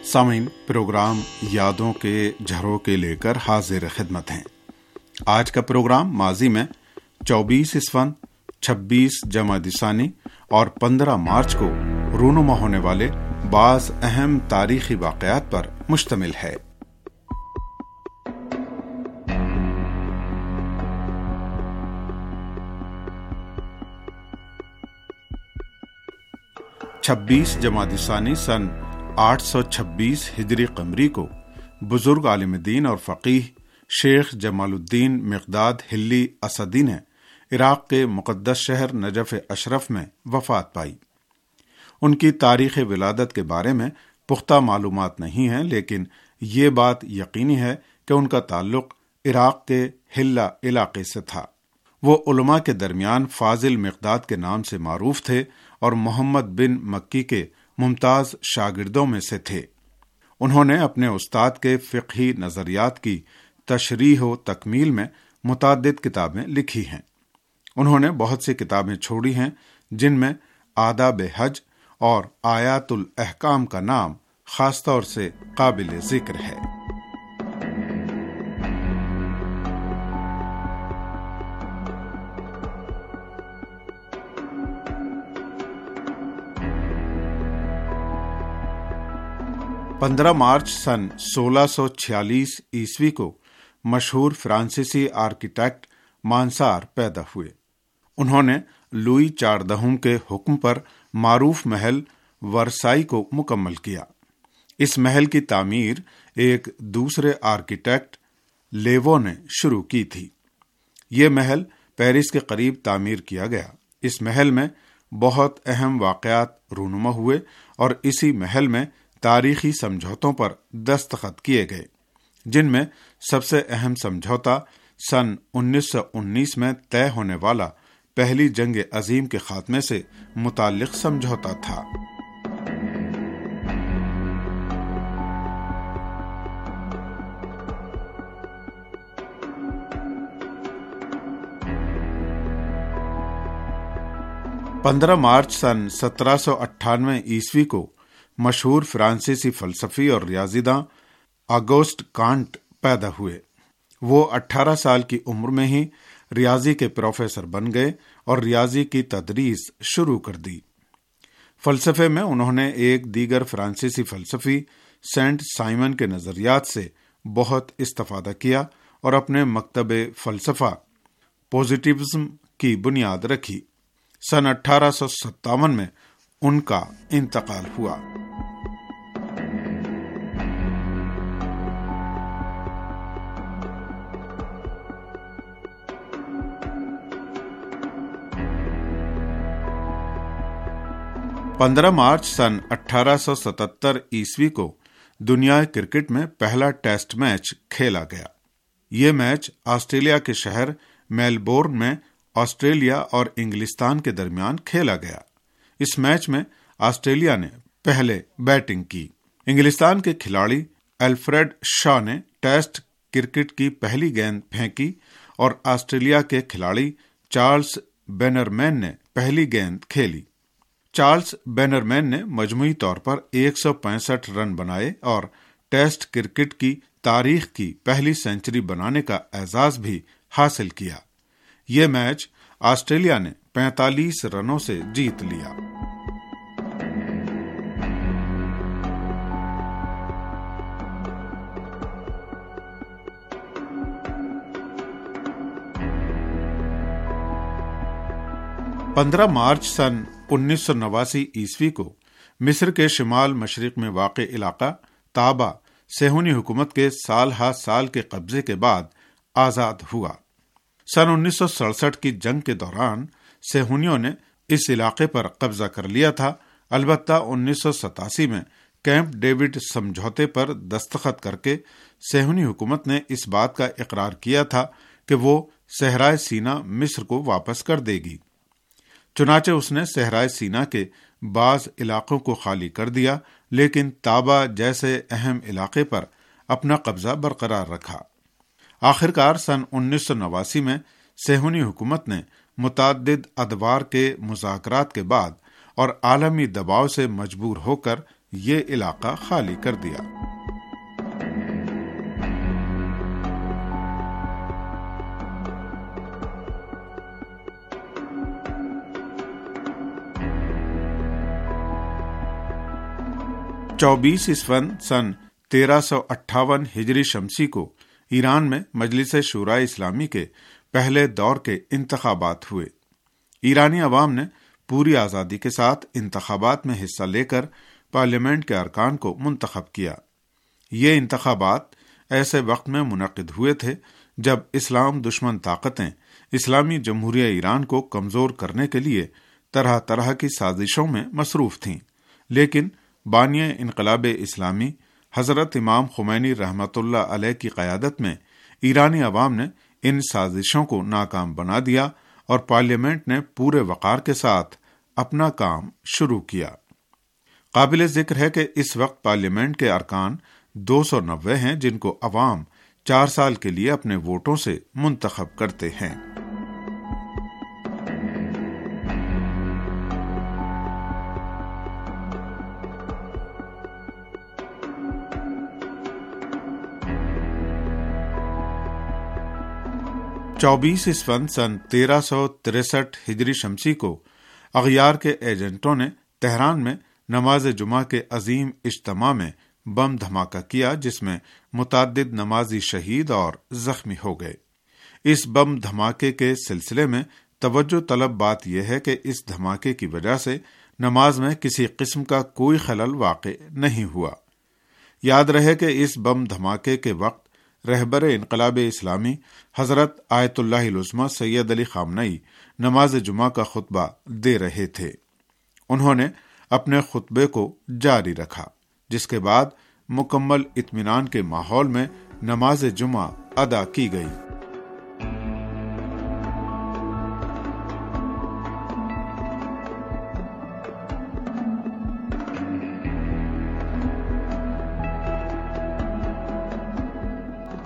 سامعین، پروگرام یادوں کے جھروکے لے کر حاضر خدمت ہیں۔ آج کا پروگرام ماضی میں 24 اسفند، 26 جمادی ثانی اور 15 مارچ کو رونما ہونے والے بعض اہم تاریخی واقعات پر مشتمل ہے۔ 26 جمادی ثانی سن 826 ہجری قمری کو بزرگ عالم دین اور فقیہ شیخ جمال الدین مقداد ہلی اسدی نے عراق کے مقدس شہر نجف اشرف میں وفات پائی۔ ان کی تاریخ ولادت کے بارے میں پختہ معلومات نہیں ہیں، لیکن یہ بات یقینی ہے کہ ان کا تعلق عراق کے ہلا علاقے سے تھا۔ وہ علماء کے درمیان فاضل مقداد کے نام سے معروف تھے اور محمد بن مکی کے ممتاز شاگردوں میں سے تھے۔ انہوں نے اپنے استاد کے فقہی نظریات کی تشریح و تکمیل میں متعدد کتابیں لکھی ہیں۔ انہوں نے بہت سی کتابیں چھوڑی ہیں، جن میں آداب حج اور آیات الاحکام کا نام خاص طور سے قابل ذکر ہے۔ پندرہ مارچ سن 1646 عیسوی کو مشہور فرانسیسی آرکیٹیکٹ مانسار پیدا ہوئے۔ انہوں نے لوئی 14 کے حکم پر معروف محل ورسائی کو مکمل کیا۔ اس محل کی تعمیر ایک دوسرے آرکیٹیکٹ لیوو نے شروع کی تھی۔ یہ محل پیرس کے قریب تعمیر کیا گیا۔ اس محل میں بہت اہم واقعات رونما ہوئے اور اسی محل میں تاریخی سمجھوتوں پر دستخط کیے گئے، جن میں سب سے اہم سمجھوتا سن 1919 میں طے ہونے والا پہلی جنگ عظیم کے خاتمے سے متعلق سمجھوتا تھا۔ پندرہ مارچ سن 1798 عیسوی کو مشہور فرانسیسی فلسفی اور ریاضی داں آگوست کانٹ پیدا ہوئے۔ وہ 18 سال کی عمر میں ہی ریاضی کے پروفیسر بن گئے اور ریاضی کی تدریس شروع کر دی۔ فلسفے میں انہوں نے ایک دیگر فرانسیسی فلسفی سینٹ سائمن کے نظریات سے بہت استفادہ کیا اور اپنے مکتب فلسفہ پوزیٹیوزم کی بنیاد رکھی۔ سن 1857 میں ان کا انتقال ہوا۔ پندرہ مارچ سن 1877 عیسوی کو دنیا کرکٹ میں پہلا ٹیسٹ میچ کھیلا گیا۔ یہ میچ آسٹریلیا کے شہر میلبورن میں آسٹریلیا اور انگلستان کے درمیان کھیلا گیا۔ اس میچ میں آسٹریلیا نے پہلے بیٹنگ کی۔ انگلستان کے کھلاڑی الفریڈ شاہ نے ٹیسٹ کرکٹ کی پہلی گیند پھینکی اور آسٹریلیا کے کھلاڑی چارلس بینرمین نے پہلی گیند کھیلی۔ چارلس بینرمین نے مجموعی طور پر 165 رن بنائے اور ٹیسٹ کرکٹ کی تاریخ کی پہلی سنچری بنانے کا اعزاز بھی حاصل کیا۔ یہ میچ آسٹریلیا نے 45 رنوں سے جیت لیا۔ پندرہ مارچ سن 1989 عیسوی کو مصر کے شمال مشرق میں واقع علاقہ طابا صہیونی حکومت کے سال ہا سال کے قبضے کے بعد آزاد ہوا۔ سن 1967 کی جنگ کے دوران صہیونیوں نے اس علاقے پر قبضہ کر لیا تھا، البتہ 1987 میں کیمپ ڈیوڈ سمجھوتے پر دستخط کر کے صہیونی حکومت نے اس بات کا اقرار کیا تھا کہ وہ صحرائے سینا مصر کو واپس کر دے گی۔ چنانچہ اس نے صحرائے سینا کے بعض علاقوں کو خالی کر دیا، لیکن طابا جیسے اہم علاقے پر اپنا قبضہ برقرار رکھا۔ آخرکار سن 1989 میں صہیونی حکومت نے متعدد ادوار کے مذاکرات کے بعد اور عالمی دباؤ سے مجبور ہو کر یہ علاقہ خالی کر دیا۔ چوبیس اسفند سن 1358 ہجری شمسی کو ایران میں مجلس شورائے اسلامی کے پہلے دور کے انتخابات ہوئے۔ ایرانی عوام نے پوری آزادی کے ساتھ انتخابات میں حصہ لے کر پارلیمنٹ کے ارکان کو منتخب کیا۔ یہ انتخابات ایسے وقت میں منعقد ہوئے تھے جب اسلام دشمن طاقتیں اسلامی جمہوریہ ایران کو کمزور کرنے کے لیے طرح طرح کی سازشوں میں مصروف تھیں، لیکن بانی انقلاب اسلامی حضرت امام خمینی رحمۃ اللہ علیہ کی قیادت میں ایرانی عوام نے ان سازشوں کو ناکام بنا دیا اور پارلیمنٹ نے پورے وقار کے ساتھ اپنا کام شروع کیا۔ قابل ذکر ہے کہ اس وقت پارلیمنٹ کے ارکان 290 ہیں، جن کو عوام 4 سال کے لیے اپنے ووٹوں سے منتخب کرتے ہیں۔ چوبیس اسفند سن 1363 ہجری شمسی کو اغیار کے ایجنٹوں نے تہران میں نماز جمعہ کے عظیم اجتماع میں بم دھماکہ کیا، جس میں متعدد نمازی شہید اور زخمی ہو گئے۔ اس بم دھماکے کے سلسلے میں توجہ طلب بات یہ ہے کہ اس دھماکے کی وجہ سے نماز میں کسی قسم کا کوئی خلل واقع نہیں ہوا۔ یاد رہے کہ اس بم دھماکے کے وقت رہبر انقلاب اسلامی حضرت آیت اللہ العظمی سید علی خامنئی نماز جمعہ کا خطبہ دے رہے تھے۔ انہوں نے اپنے خطبے کو جاری رکھا، جس کے بعد مکمل اطمینان کے ماحول میں نماز جمعہ ادا کی گئی۔